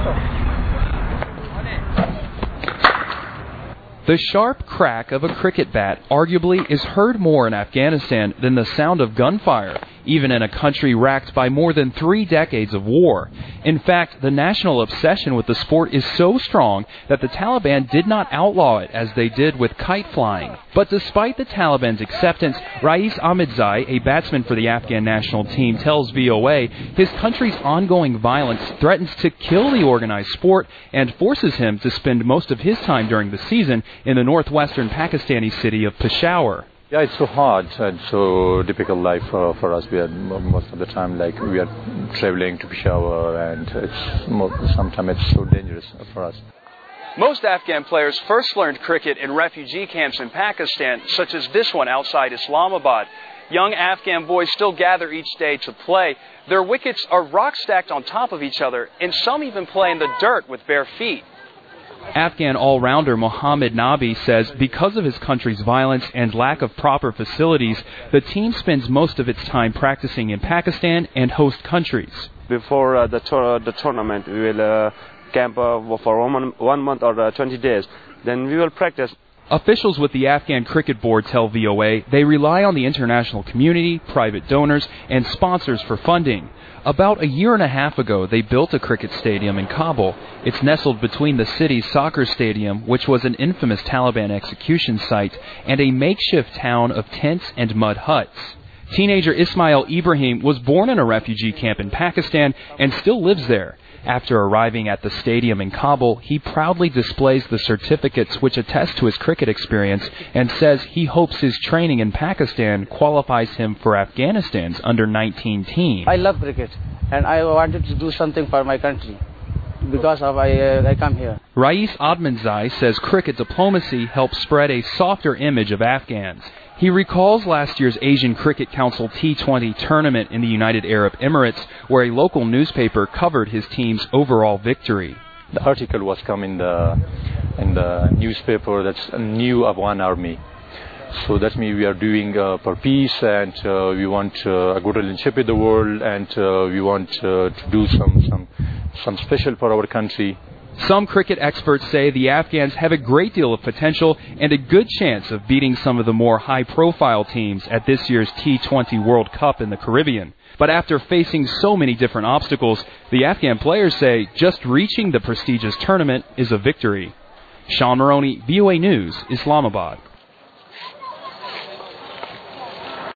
The sharp crack of a cricket bat arguably is heard more in Afghanistan than the sound of gunfire, even in a country racked by more than 3 decades of war. In fact, the national obsession with the sport is so strong that the Taliban did not outlaw it as they did with kite flying. But despite the Taliban's acceptance, Rais Ahmadzai, a batsman for the Afghan national team, tells VOA his country's ongoing violence threatens to kill the organized sport and forces him to spend most of his time during the season in the northwestern Pakistani city of Peshawar. Yeah, it's so hard and so difficult life for us. We are most of the time we are traveling to Peshawar, and sometimes it's so dangerous for us. Most Afghan players first learned cricket in refugee camps in Pakistan, such as this one outside Islamabad. Young Afghan boys still gather each day to play. Their wickets are rock stacked on top of each other, and some even play in the dirt with bare feet. Afghan all-rounder Mohammed Nabi says because of his country's violence and lack of proper facilities, the team spends most of its time practicing in Pakistan and host countries. Before the tournament, we will camp for 1 month or 20 days. Then we will practice. Officials with the Afghan Cricket Board tell VOA they rely on the international community, private donors, and sponsors for funding. About a year and a half ago, they built a cricket stadium in Kabul. It's nestled between the city's soccer stadium, which was an infamous Taliban execution site, and a makeshift town of tents and mud huts. Teenager Ismail Ibrahim was born in a refugee camp in Pakistan and still lives there. After arriving at the stadium in Kabul, he proudly displays the certificates which attest to his cricket experience and says he hopes his training in Pakistan qualifies him for Afghanistan's under-19 team. I love cricket and I wanted to do something for my country because of I come here. Rais Ahmadzai says cricket diplomacy helps spread a softer image of Afghans. He recalls last year's Asian Cricket Council T20 tournament in the United Arab Emirates, where a local newspaper covered his team's overall victory. The article was come in the newspaper that's a new Afghan army. So that means we are doing for peace, and we want a good relationship with the world, and we want to do some special for our country. Some cricket experts say the Afghans have a great deal of potential and a good chance of beating some of the more high-profile teams at this year's T20 World Cup in the Caribbean. But after facing so many different obstacles, the Afghan players say just reaching the prestigious tournament is a victory. Sean Maroney, VOA News, Islamabad.